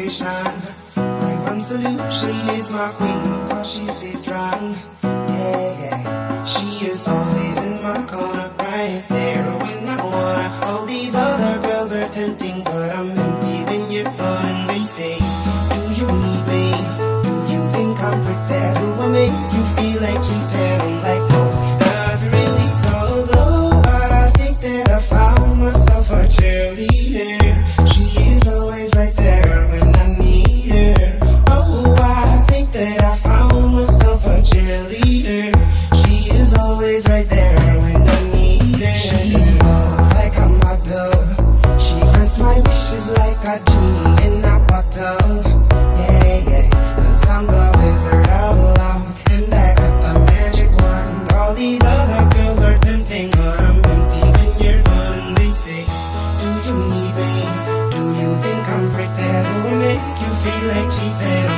motivation. My one solution is my queen, cause she stays strong. Yeah, yeah. She is always in my corner, right there when I wanna. All these other girls are tempting, but I'm empty when you're gone. And they say, do you need me? Do you think I'm pretend? Do I make you feel like cheating? I'm like, no, not really, cause oh, I think that I found myself a cheerleader. She is always right there when I need her. Oh, I think that I found myself a cheerleader. She is always right there when I need her. She walks like a model. She grants my wishes like a genie in a bottle. Yeah, yeah, cause I'm the wizard of love, and I got the magic wand. All these other girls are tempting, but I'm empty when you're gone. And they say, do you need me? Do you think I'm pretend? Do I make you feel like cheating?